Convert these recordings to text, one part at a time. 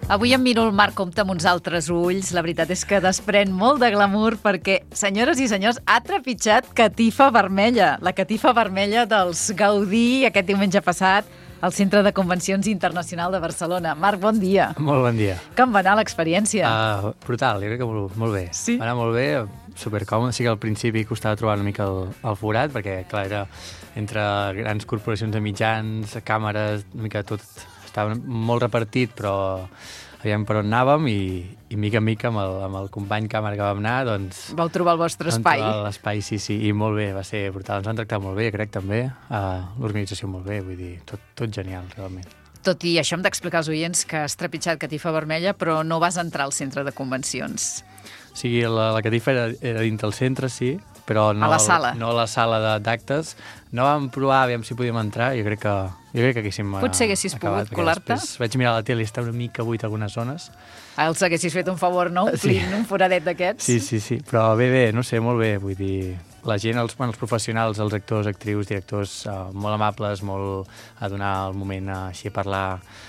Avui em miro el Marc Comte amb uns altres ulls. La veritat és que desprèn molt de glamour perquè, senyores i senyors, ha trepitjat Catifa Vermella. La Catifa Vermella dels Gaudí aquest diumenge passat al Centre de Convencions Internacional de Barcelona. Marc, bon dia. Molt bon dia. Com va anar l'experiència? Brutal, jo crec que molt bé. Sí? Va anar molt bé, supercòmode. Sí que al principi costava trobar una mica el forat, perquè, clar, era entre grans corporacions de mitjans, càmeres, una mica tot estava molt repartit, però aviam per on anàvem i mica en mica amb el company càmera que vam anar, doncs... Vau trobar el vostre espai. Vam trobar l'espai, sí, i molt bé, va ser brutal. Ens han tractat molt bé, jo crec, també. L'organització molt bé, vull dir, tot genial, realment. Tot i això hem d'explicar als oients que has trepitjat Catifa Vermella, però no vas entrar al centre de convencions. O sigui, la Catifa era dintre el centre, sí, però no a la sala. No a la sala d'actes. No vam provar, aviam si podíem entrar, jo crec que haguéssim potser haguessis pogut colar-te. Vaig mirar a la tele i està una mica buit algunes zones. Els haguessis fet un favor, no? Omplint un foradet d'aquests. Sí, però bé, no sé, molt bé, vull dir... La gent, els professionals, els actors, actrius, directors, molt amables, molt a donar el moment així a parlar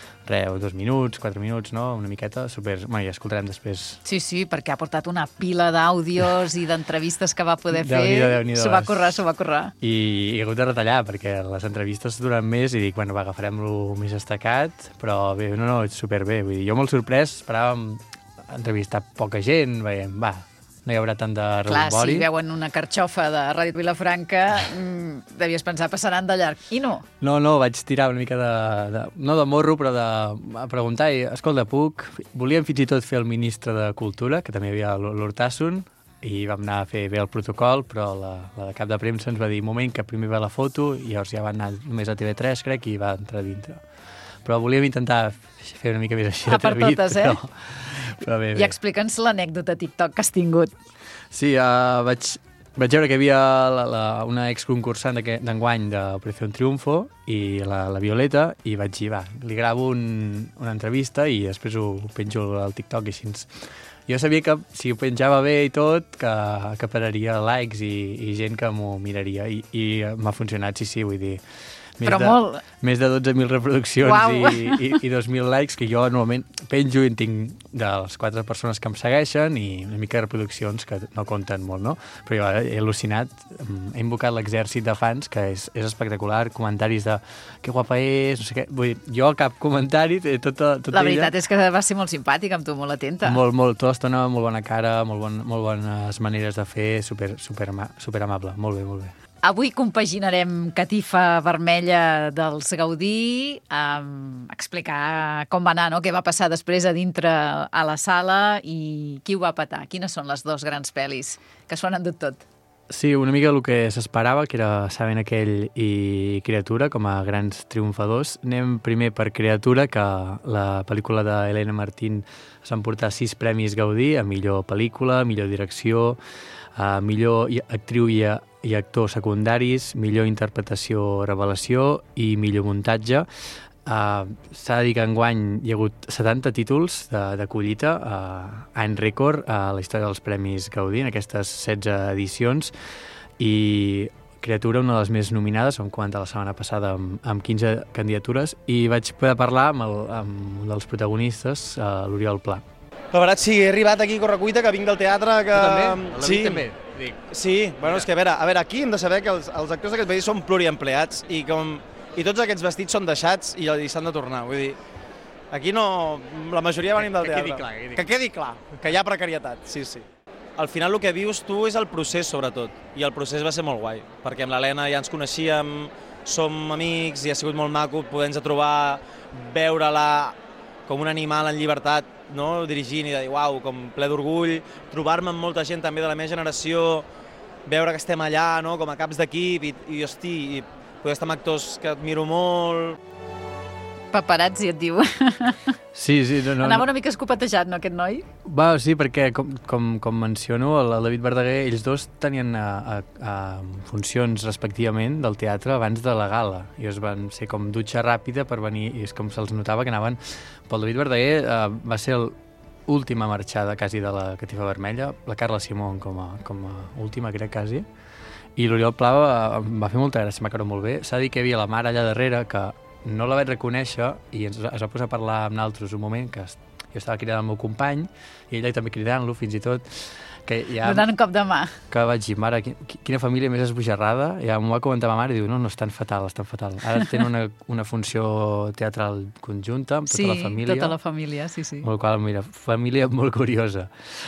2 minuts, 4 minuts, no? Una miqueta, super... Bueno, ja escoltarem després. Sí, perquè ha portat una pila d'àudios i d'entrevistes que va poder fer. Déu-n'hi-do. S'ho va currar. I he hagut de retallar, perquè les entrevistes duren més i dic, bueno, agafarem-lo més destacat, però bé, no, superbé. Vull dir, jo molt sorprès, esperàvem entrevistar poca gent, veiem, no hi haurà tant de rebombori. Clar, si veuen una carxofa de Ràdio Vilafranca, devies pensar, passaran de llarg. I no. No, vaig tirar una mica no de morro, però de preguntar, escolta, volíem fins i tot fer el ministre de Cultura, que també hi havia l'Hortasson, i vam anar a fer bé el protocol, però la de cap de premsa ens va dir, moment, que primer va la foto, i llavors ja va anar només a TV3, crec, i va entrar dintre. Però volíem intentar fer una mica més així atrevit. Per totes, però bé. I explica'ns l'anècdota TikTok que has tingut. Sí, vaig veure que hi havia una exconcursant d'enguany d'Operació Triunfo i la Violeta, i vaig dir, li gravo una entrevista i després ho penjo al TikTok i així. Jo sabia que si ho penjava bé i tot, que pararia likes i gent que m'ho miraria, i m'ha funcionat, sí, vull dir... Més de 12.000 reproduccions i 2.000 likes, que jo normalment penjo i en tinc de les 4 persones que em segueixen i una mica de reproduccions que no compten molt, no? Però jo he al·lucinat, he invocat l'exèrcit de fans, que és espectacular, comentaris de que guapa és, no sé què... Vull dir, jo cap comentari, tota la veritat és que va ser molt simpàtica amb tu, molt atenta. Molt, tota l'estona, molt bona cara, molt bones maneres de fer, super amable, molt bé. Avui compaginarem Catifa Vermella dels Gaudí, explicar com va anar, no? Què va passar després a dintre a la sala i qui ho va petar. Quines són les 2 grans pel·lis que s'ho han endut tot? Sí, una mica el que s'esperava, que era Saben aquell i Criatura, com a grans triomfadors. Anem primer per Criatura, que la pel·lícula d'Helena Martín s'han portat 6 premis Gaudí, a millor pel·lícula, millor direcció, millor actriu i actors secundaris, millor interpretació revelació i millor muntatge. S'ha de dir que enguany hi ha hagut 70 títols de collita, any rècord a la història dels Premis Gaudí, en aquestes 16 edicions, i Criatura, una de les més nominades, vam comentar la setmana passada amb 15 candidatures, i vaig poder parlar amb un dels protagonistes, l'Oriol Pla. La veritat, sí, he arribat aquí a correcuita, que vinc del teatre, que... Tu també? Sí. També? Sí, bueno, és que a veure, aquí hem de saber que els actors d'aquest país són pluriempleats i tots aquests vestits són deixats i s'han de tornar, vull dir, aquí no... La majoria venim del teatre. Que quedi clar, que hi ha precarietat, sí. Al final el que vius tu és el procés, sobretot, i el procés va ser molt guai, perquè amb l'Helena ja ens coneixíem, som amics i ha sigut molt maco poder-nos trobar, veure-la com un animal en llibertat, no? Dirigint i de dir, uau, com ple d'orgull, trobar-me amb molta gent també de la meva generació, veure que estem allà, no? Com a caps d'equip i poder estar amb actors que admiro molt. Paparazzi, et diu. Sí. Anava una mica escopetejat, no, aquest noi? Sí, perquè, com menciono, el David Verdaguer, ells dos tenien funcions respectivament del teatre abans de la gala. I es van ser com dutxa ràpida per venir, i és com se'ls notava que anaven... Pel David Verdaguer va ser l'última marxada quasi de la Catifa Vermella, la Carla Simón com a última, crec, quasi. I l'Oriol Pla va fer molta gràcia, m'ha quedat molt bé. S'ha dit que hi havia la mare allà darrere, que no la vaig reconèixer, i es va posar a parlar amb nosaltres un moment, que Jo estava cridant el meu company i ella també cridant-lo, fins i tot, que ja... Donant un cop de mà. Que vaig dir, mare, quina família més esbojarrada. Ja m'ho va comentar ma mare i diu, no, estan fatal, estan fatal. Ara tenen una funció teatral conjunta amb tota la família. Sí, tota la família, sí. Amb la qual, mira, família molt curiosa.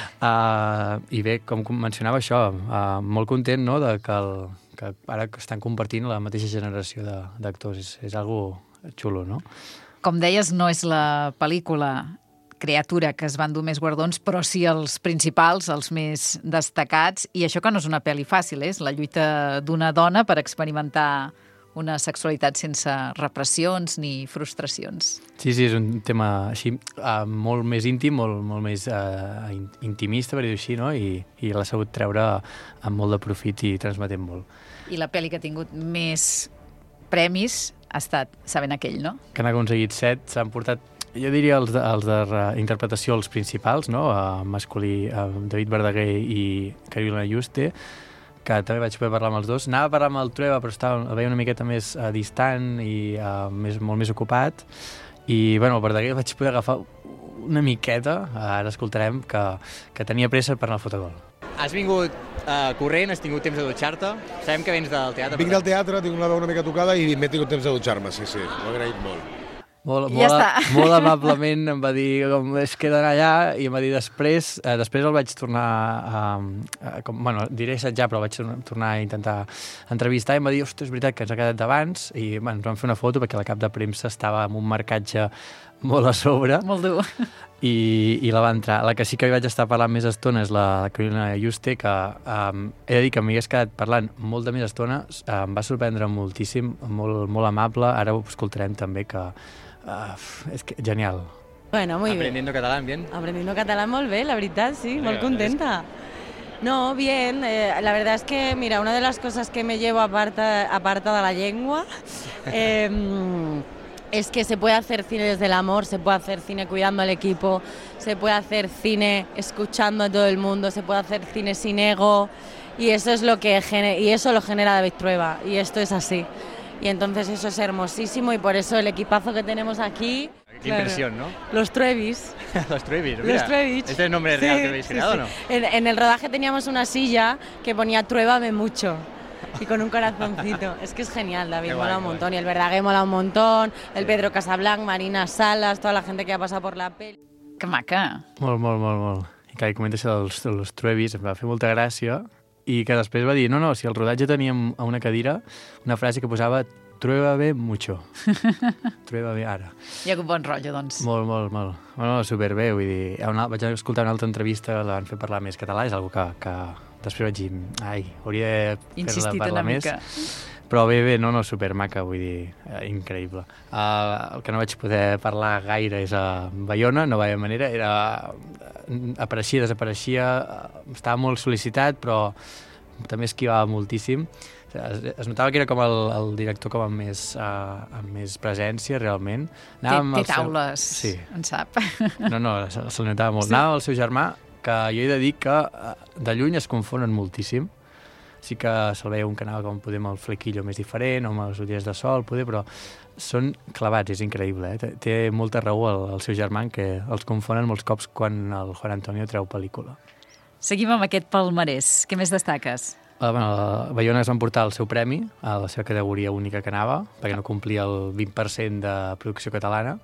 I bé, com mencionava això, molt content, no?, que ara estan compartint la mateixa generació d'actors. És algo xulo, no? Com deies, no és la pel·lícula Criatura que es van dur més guardons, però sí els principals, els més destacats, i això que no és una pel·li fàcil, és la lluita d'una dona per experimentar una sexualitat sense repressions ni frustracions. Sí, és un tema així molt més íntim, molt més intimista, per dir-ho així, no? I l'ha sabut treure amb molt de profit i transmetent molt. I la pel·li que ha tingut més premis ha estat Sabent aquell, no? Que n'ha aconseguit 7, s'han portat, jo diria els d'interpretació, els principals, no? Masculí, David Verdaguer i Carolina Juste, que també vaig poder parlar amb els dos. Anava a parlar amb el Trueba, però el veia una miqueta més distant i molt més ocupat. I, bueno, el Verdaguer vaig poder agafar una miqueta, ara escoltarem, que tenia pressa per anar al fotogol. Has vingut corrent, has tingut temps de dutxar-te? Sabem que vens del teatre. Vinc del teatre, tinc la veu una mica tocada i m'he tingut temps de dutxar-me, sí, ho he agraït molt. Molt amablement em va dir com és que d'anar allà i em va dir després el vaig tornar diré assetjar, però vaig tornar a intentar entrevistar i em va dir, ostres, és veritat que ens ha quedat d'abans i ens vam fer una foto perquè la cap de premsa estava amb un marcatge molt a sobre. Molt dur. I la va entrar. La que sí que hi vaig estar parlant més estona és la Carolina Juste, que he de dir que m'hagués quedat parlant molt de més estona, em va sorprendre moltíssim, molt amable, ara ho escoltarem també, que és que genial. Bueno, muy bien. Aprendiendo catalán, bien. Aprendiendo catalán muy bien, la verdad, sí, muy contenta. No, bien, la verdad es que, mira, una de las cosas que me llevo aparta de la lengua es que se puede hacer cine desde el amor, se puede hacer cine cuidando al equipo, se puede hacer cine escuchando a todo el mundo, se puede hacer cine sin ego, y eso es lo genera David Trueba, y esto es así. Y entonces eso es hermosísimo y por eso el equipazo que tenemos aquí... Qué impresión, ¿no? Los Truebis. Los Truebis, mira. Los Truebis. ¿Este es el nombre real que habéis creado, no? En el rodaje teníamos una silla que ponía Truébame mucho. Y con un corazoncito. Es que es genial, David, mola un montón. Y el Verdaguer mola un montón, el Pedro Casablanc, Marina Salas, toda la gente que ha pasado por la peli. Que maca. Molt. I clar, comenta això dels Truebis, em va fer molta gràcia, i que després va dir, no, si al rodatge teníem a una cadira una frase que posava Truébame mucho. Truébame ara. Hi ha un bon rotllo, doncs. Molt. Bueno, superbé, vull dir, vaig escoltar una altra entrevista, la van fer parlar més català, és una que després vaig dir, hauria de fer-la parlar més. Però bé, no, supermaca, vull dir, increïble. El que no vaig poder parlar gaire és a Bayona, no vaia manera, apareixia, desapareixia, estava molt sol·licitat, però també esquivava moltíssim. Es notava que era com el director com amb més presència, realment. Té taules, sí. En sap. No, se'l notava molt. Sí. Anava amb el seu germà, que jo he de dir que de lluny es confonen moltíssim. Sí que se'l veia un que anava com poder amb el flequillo més diferent, o amb els ulleres de sol, però són clavats, és increïble. Té molta raó el seu germà, que els confonen molts cops quan el Juan Antonio treu pel·lícula. Seguim amb aquest palmarès. Què més destaques? A Bayona es van portar el seu premi a la seva categoria única que anava, perquè no complia el 20% de producció catalana.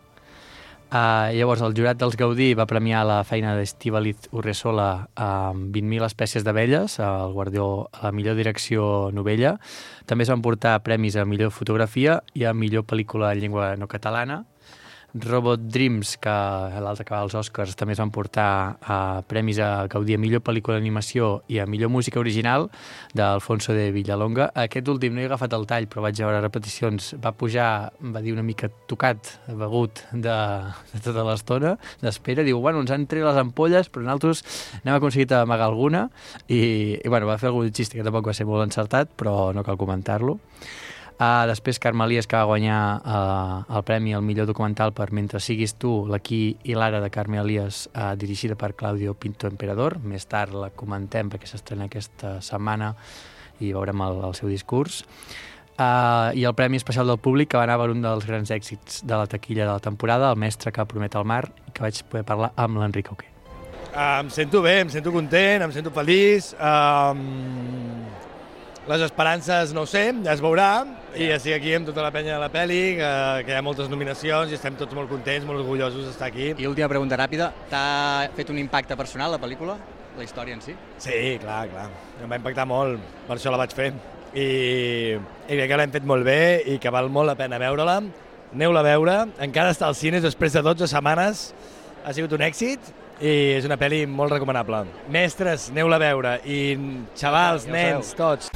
Llavors, el jurat dels Gaudí va premiar la feina d'Estíbaliz Urresola amb 20.000 espècies d'abelles, el guardió a la millor direcció novella. També es van portar premis a millor fotografia i a millor pel·lícula en llengua no catalana. Robot Dreams, que l'altre que va als Oscars, també es van portar premis a Gaudí a millor pel·lícula d'animació i a millor música original d'Alfonso de Villalonga. Aquest últim no he agafat el tall, però vaig veure repeticions. Va pujar, va dir una mica tocat, begut de tota l'estona d'espera. Diu, ens han tret les ampolles, però nosaltres n'hem aconseguit amagar alguna. I va fer algun xiste que tampoc va ser molt encertat, però no cal comentar-lo. Després Carme Elias, que va guanyar el premi al millor documental per Mentre siguis tu, l'Aquí i l'Ara de Carme Elias, dirigida per Claudio Pinto Emperador. Més tard la comentem perquè s'estrena aquesta setmana i veurem el seu discurs. I el Premi Especial del Públic, que va anar per un dels grans èxits de la taquilla de la temporada, El mestre que promet el mar, que vaig poder parlar amb l'Enric Auqué. Em sento bé, em sento content, em sento feliç. Les esperances, no ho sé, ja es veurà, i estic aquí amb tota la penya de la pel·li, que hi ha moltes nominacions i estem tots molt contents, molt orgullosos d'estar aquí. I última pregunta ràpida, t'ha fet un impacte personal la pel·lícula? La història en si? Sí, clar. Em va impactar molt, per això la vaig fer. I crec que l'hem fet molt bé i que val molt la pena veure-la. Aneu-la a veure, encara està als cines després de 12 setmanes, ha sigut un èxit i és una pel·li molt recomanable. Mestres, aneu-la a veure, i xavals, nens, tots.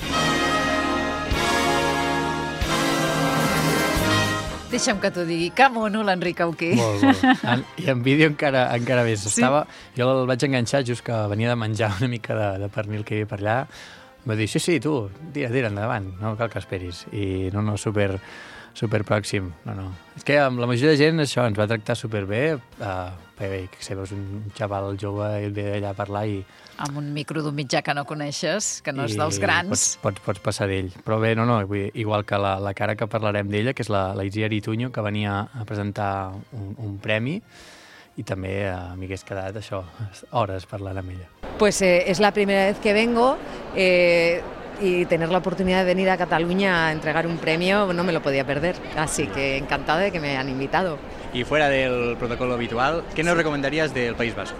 Deixa'm que t'ho digui, que mono l'Enric Auqué. Molt. I en vídeo encara més. Sí? Jo el vaig enganxar just que venia de menjar una mica de pernil que hi havia per allà. Em va dir, sí, tu, tira, endavant, no cal que esperis. I no, super pròxim. No. És que amb la majoria de gent això ens va tractar superbé. Que veus un xaval jove i et ve allà a parlar i... Amb un micro d'un mitjà que no coneixes, que no és dels grans. Pots passar d'ell. Però bé, igual que la cara que parlarem d'ella, que és la Itziar Ituño, que venia a presentar un premi, i també m'hi hagués quedat això, hores parlant amb ella. Pues es la primera vez que vengo y tener la oportunidad de venir a Cataluña a entregar un premio no me lo podía perder, así que encantada de que me han invitado. Y fuera del protocolo habitual, ¿qué nos recomendarías del País Vasco?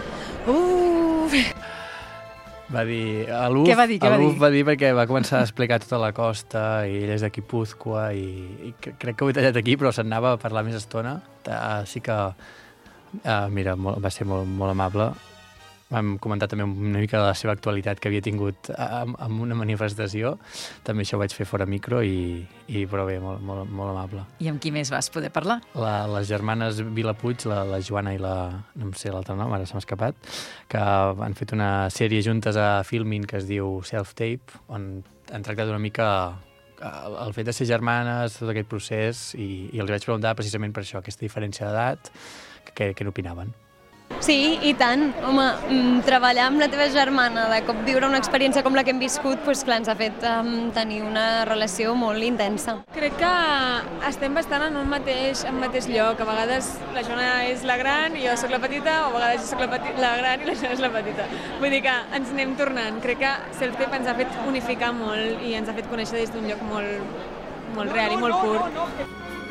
Va dir... Què va dir? Va dir perquè va començar a explicar tota la costa i ell és de Guipúzcoa i crec que ho he tallat aquí, però se'n anava a parlar més estona. Sí que, mira, va ser molt amable. Vam comentar també una mica de la seva actualitat que havia tingut amb una manifestació. També això ho vaig fer fora micro però bé, molt amable. I amb qui més vas poder parlar? Les germanes Vilapuig, la Joana i no em sé l'altre nom, ara se m'ha escapat, que han fet una sèrie juntes a Filmin que es diu Self-Tape, on han tractat una mica el fet de ser germanes, tot aquest procés, i els vaig preguntar precisament per això, aquesta diferència d'edat, què n'opinaven. Sí, i tant. Home, treballar amb la teva germana, de cop viure una experiència com la que hem viscut, doncs clar, ens ha fet tenir una relació molt intensa. Crec que estem bastant en un mateix lloc. A vegades la Joana és la gran i jo soc la petita, o a vegades jo soc la gran i la Joana és la petita. Vull dir que ens anem tornant. Crec que Self-Tape ens ha fet unificar molt i ens ha fet conèixer des d'un lloc molt real i molt pur.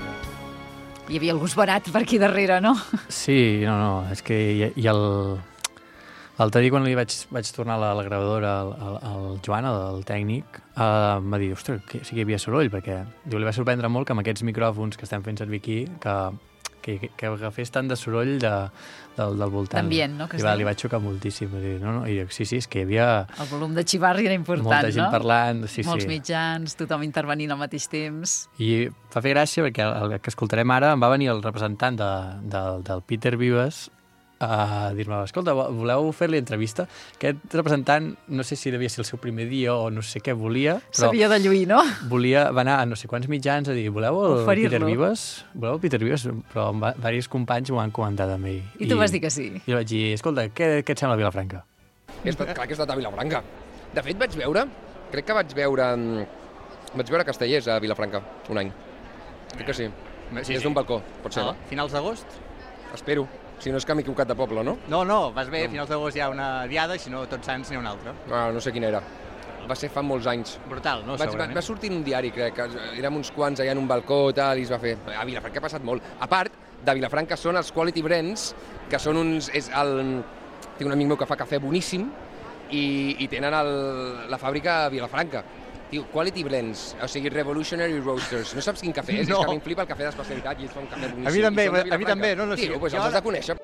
Hi havia el gust barat per aquí darrere, no? Sí, no, és que l'altre dia quan li vaig tornar a la gravadora al Joan, el tècnic, em va dir, ostres, sí que hi havia soroll, perquè li va sorprendre molt que amb aquests micròfons que estem fent servir aquí, que agafés tant de soroll del voltant. D'ambient, no? Li va xocar moltíssim. I dic, sí, és que hi havia... El volum de xivarri era important, molta gent parlant, sí. Molts mitjans, tothom intervenint al mateix temps. I fa fer gràcia perquè el que escoltarem ara em va venir el representant del Peter Vives a dir-me, escolta, voleu fer-li entrevista? Aquest representant, no sé si devia ser el seu primer dia o no sé què volia, però... Sabia de lluir, no? Va anar a no sé quants mitjans a dir, voleu el Peter Vives? Voleu el Peter Vives? Però diversos companys m'ho han comentat amb ell. I tu vas dir que sí? I jo vaig dir, escolta, què et sembla Vilafranca? Clar que he estat a Vilafranca. De fet, crec que vaig veure Castellers a Vilafranca un any. Crec que sí. Des d'un balcó, pot ser. Finals d'agost? Espero. Si no és que m'he equivocat de poble, no? No, vas bé, a finals d'agost hi ha una diada i si no, Tots Sants n'hi ha una altra. No sé quina era. Va ser fa molts anys. Brutal, no? Segurament. Va sortir en un diari, crec, érem uns quants allà en un balcó i es va fer... A Vilafranca ha passat molt. A part, de Vilafranca són els Quality Brands, que són uns... Tinc un amic meu que fa cafè boníssim i tenen la fàbrica a Vilafranca. Tio, Quality Blends, o sigui, Revolutionary Roasters. No saps quin cafè és? No. És que a mi em flipa el cafè d'especialitat i ells fan un cafè boníssim. A mi també. No, tio, doncs els has de conèixer.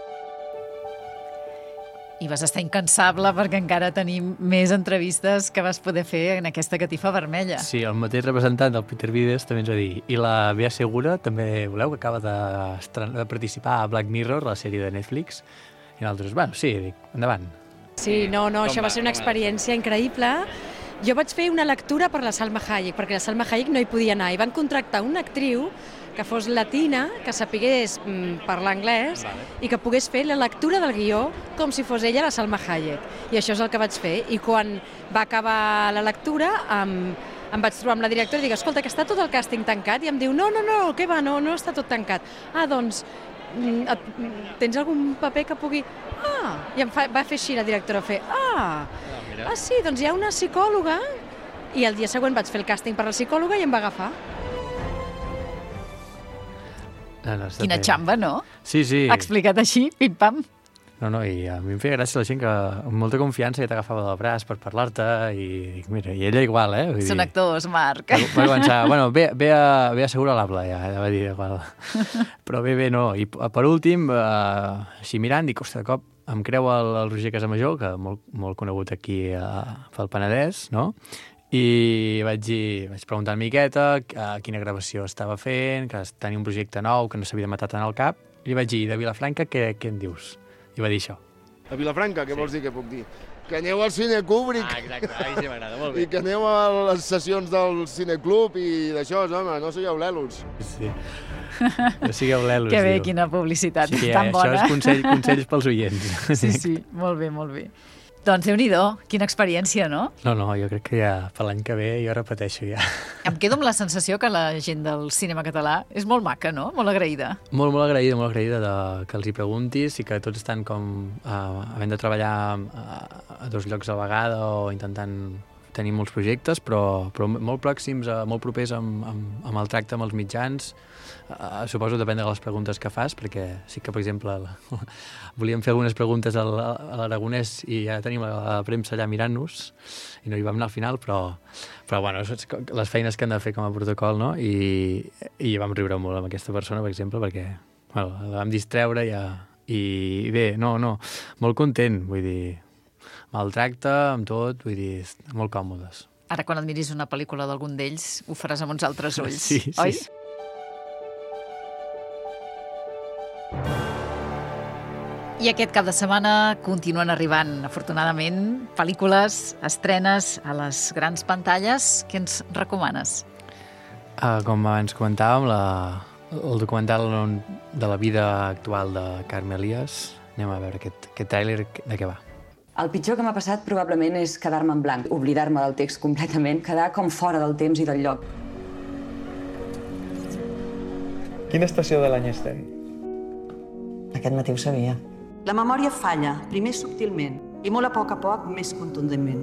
I vas estar incansable perquè encara tenim més entrevistes que vas poder fer en aquesta catifa vermella. Sí, el mateix representant del Peter Vives també ens va dir. I la Bea Segura, també voleu, que acaba de participar a Black Mirror, la sèrie de Netflix. I nosaltres, sí, dic, endavant. Sí, no, això va ser una experiència increïble. Jo vaig fer una lectura per la Salma Hayek, perquè la Salma Hayek no hi podia anar, i van contractar una actriu que fos latina, que sapigués parlar anglès i que pogués fer la lectura del guió com si fos ella la Salma Hayek. I això és el que vaig fer. I quan va acabar la lectura em vaig trobar amb la directora i dic, escolta, que està tot el càsting tancat? I em diu, no, què va, no està tot tancat. Doncs tens algun paper que pugui... I va fer així la directora, sí, doncs hi ha una psicòloga, i el dia següent vaig fer el càsting per la psicòloga i em va agafar. Quina xamba, no? Sí. Explicat així, pim-pam. No, i a mi em feia gràcia la gent que amb molta confiança ja t'agafava del braç per parlar-te i mira, i ella igual, Són actors, Marc. Va començar, bueno, ve a assegurar l'habla, ja va dir igual. Però bé, no. I per últim, així mirant, dic, ostres, de cop em creu el Roger Casamajor, que molt conegut aquí pel Penedès, no? I vaig preguntar una miqueta quina gravació estava fent, que tenia un projecte nou, que no s'havia matat en el cap, i li vaig dir, de Vilafranca, què en dius? I va dir això. A Vilafranca, què vols dir que puc dir? Que aneu al Cine Kubrick. Exacte, sí m'agrada, molt bé. I que aneu a les sessions del Cineclub i d'això, home, no sigueu lelos. Sí, no sigueu lelos, que bé, quina publicitat tan bona. Això és consells pels oients. Sí, molt bé. Doncs Déu-n'hi-do, quina experiència, no? No, jo crec que ja per l'any que ve jo repeteixo ja. Em quedo amb la sensació que la gent del cinema català és molt maca, no? Molt agraïda. Molt agraïda que els hi preguntis i que tots estan com havent de treballar a 2 llocs a la vegada o intentant tenir molts projectes, però molt pròxims, molt propers amb el tracte amb els mitjans. Suposo depèn de les preguntes que fas, perquè sí que, per exemple, volíem fer algunes preguntes a l'Aragonès i ja tenim la premsa allà mirant-nos i no hi vam anar al final, però bueno, les feines que han de fer com a protocol, no? I vam riure molt amb aquesta persona, per exemple, perquè la vam distreure i bé, molt content, vull dir, amb el tracte, amb tot, vull dir, molt còmodes. Ara, quan et miris una pel·lícula d'algun d'ells, ho faràs amb uns altres ulls, sí. Oi? I aquest cap de setmana continuen arribant, afortunadament, pel·lícules, estrenes a les grans pantalles. Què ens recomanes? Com abans comentàvem, el documental de la vida actual de Carme Elias. Anem a veure aquest tràiler de què va. El pitjor que m'ha passat probablement és quedar-me en blanc, oblidar-me del text completament, quedar com fora del temps i del lloc. Quina estació de l'any estem? Aquest matí ho sabia. La memòria falla, primer subtilment, i molt a poc, més contundentment.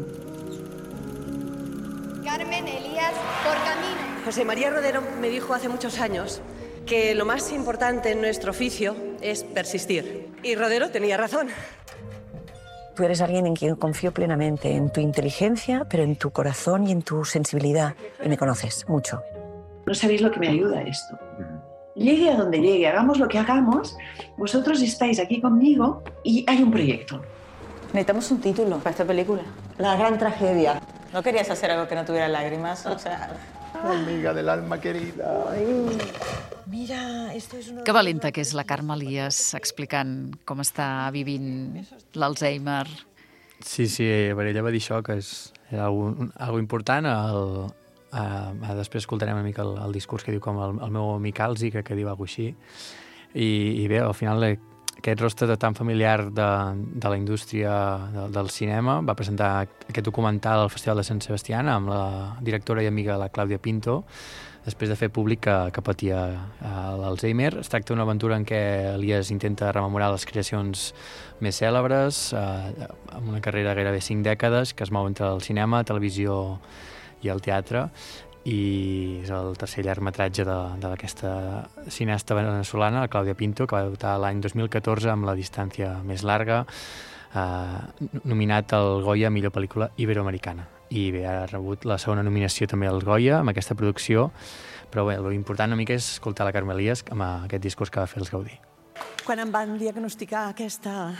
Carmen Elías, por camino. José María Rodero me dijo hace muchos años que lo más importante en nuestro oficio es persistir. Y Rodero tenía razón. Tú eres alguien en quien confío plenamente, en tu inteligencia, pero en tu corazón y en tu sensibilidad. Y me conoces mucho. No sabéis lo que me ayuda esto. Llegue a donde llegue, hagamos lo que hagamos, vosotros estáis aquí conmigo y hay un proyecto. Necesitamos un título para esta película. La gran tragedia. ¿No querías hacer algo que no tuviera lágrimas? O sea... Amiga del alma querida. Ay. Mira, esto es una... Que valenta que és la Carme Elias explicant com està vivint l'Alzheimer. Sí, per ella va dir això, que era algo important. Després escoltarem una mica el discurs que diu com el meu amic Alzi, que diu alguna cosa així. I bé, al final aquest rostre tan familiar de la indústria del cinema va presentar aquest documental al Festival de Sant Sebastià amb la directora i amiga la Clàudia Pinto, després de fer públic que patia l'Alzheimer. Es tracta d'una aventura en què Elias intenta rememorar les creacions més cèlebres, amb una carrera de gairebé 5 dècades, que es mou entre el cinema, televisió i el teatre, i és el tercer llargmetratge d'aquesta cineasta venezolana, la Clàudia Pinto, que va debutar l'any 2014 amb La distància més larga, nominat al Goya a millor pel·lícula iberoamericana. I bé, ha rebut la segona nominació també al Goya amb aquesta producció, però bé, l'important una mica és escoltar la Carme Elias amb aquest discurs que va fer els Gaudí. Quan em van diagnosticar aquesta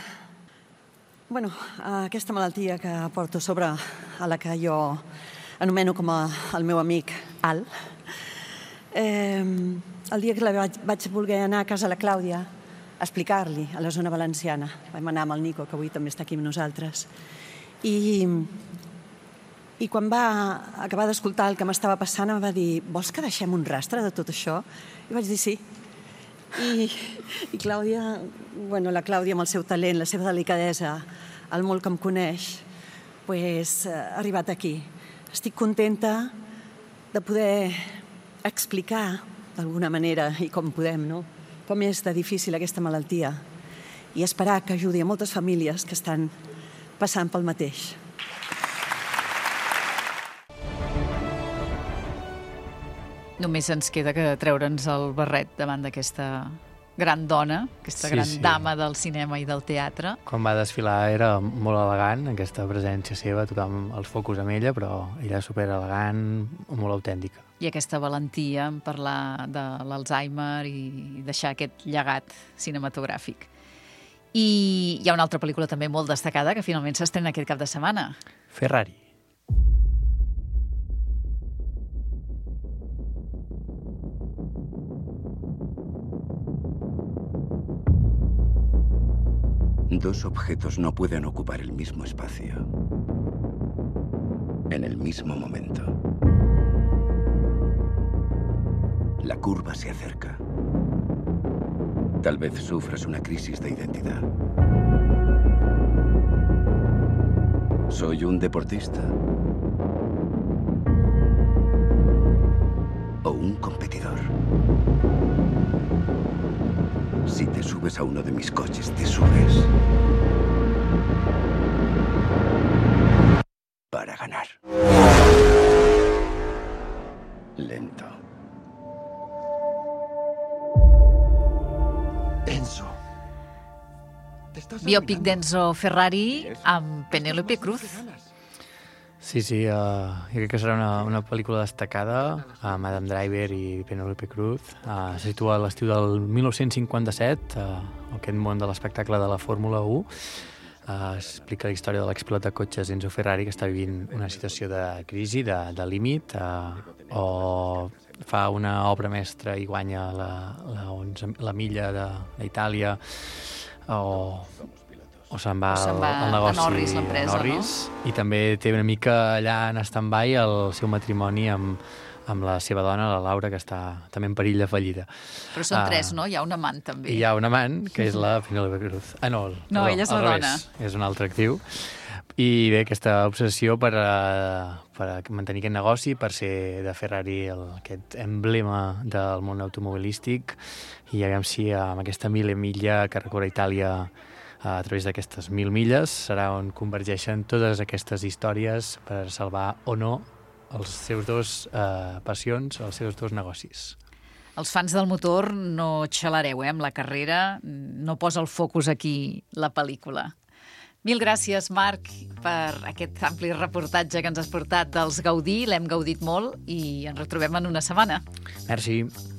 malaltia que porto sobre, a la que jo anomeno com el meu amic Al, el dia que vaig voler anar a casa de la Clàudia a explicar-li a la zona valenciana, vam anar amb el Nico, que avui també està aquí amb nosaltres, i quan va acabar d'escoltar el que m'estava passant em va dir: vols que deixem un rastre de tot això? I vaig dir sí. I Clàudia, la Clàudia amb el seu talent, la seva delicadesa, el molt que em coneix, ha arribat aquí. Estic contenta de poder explicar d'alguna manera, i com podem, no? com és de difícil aquesta malaltia i esperar que ajudi a moltes famílies que estan passant pel mateix. Només ens queda que treure'ns el barret davant d'aquesta gran dona, aquesta gran dama del cinema i del teatre. Quan va desfilar era molt elegant, aquesta presència seva, tothom els focus amb ella, però ella super elegant, molt autèntica. I aquesta valentia en parlar de l'Alzheimer i deixar aquest llegat cinematogràfic. I hi ha una altra pel·lícula també molt destacada que finalment s'estrena aquest cap de setmana. Ferrari. Dos objetos no pueden ocupar el mismo espacio en el mismo momento. La curva se acerca. Tal vez sufras una crisis de identidad. ¿Soy un deportista? ¿O un competidor? Si te subes a uno de mis coches, te subes para ganar. Lento. Enzo. Biòpic d'Enzo Ferrari amb Penélope Cruz. Sí, jo crec que serà una pel·lícula destacada amb Adam Driver i Penélope Cruz. Se situa a l'estiu del 1957, aquest món de l'espectacle de la Fórmula 1. Explica la història de l'expilot de cotxes Enzo Ferrari, que està vivint una situació de crisi, de límit, o fa una obra mestra i guanya la milla d'Itàlia, o se'n va al negoci a Norris, l'empresa, Norris, no? I també té una mica allà en stand-by el seu matrimoni amb la seva dona, la Laura, que està també en perill de fallida. Però són tres, no? Hi ha un amant, també. Hi ha un amant, que és la Penélope Cruz. No, ella és la dona. És una altra actriu. I bé, aquesta obsessió per mantenir aquest negoci, per ser de Ferrari aquest emblema del món automobilístic, i aviam si amb aquesta milla que recorre Itàlia a través d'aquestes 1.000 milles serà on convergeixen totes aquestes històries per salvar o no els seus dos passions, els seus dos negocis. Els fans del motor no xalareu, amb la carrera, no posa el focus aquí la pel·lícula. Mil gràcies, Marc, per aquest ampli reportatge que ens has portat dels Gaudí. L'hem gaudit molt i ens retrobem en una setmana. Merci.